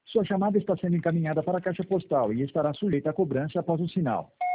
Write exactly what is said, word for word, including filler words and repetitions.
Sua chamada está sendo encaminhada para a caixa postal e estará sujeita a cobrança após o sinal.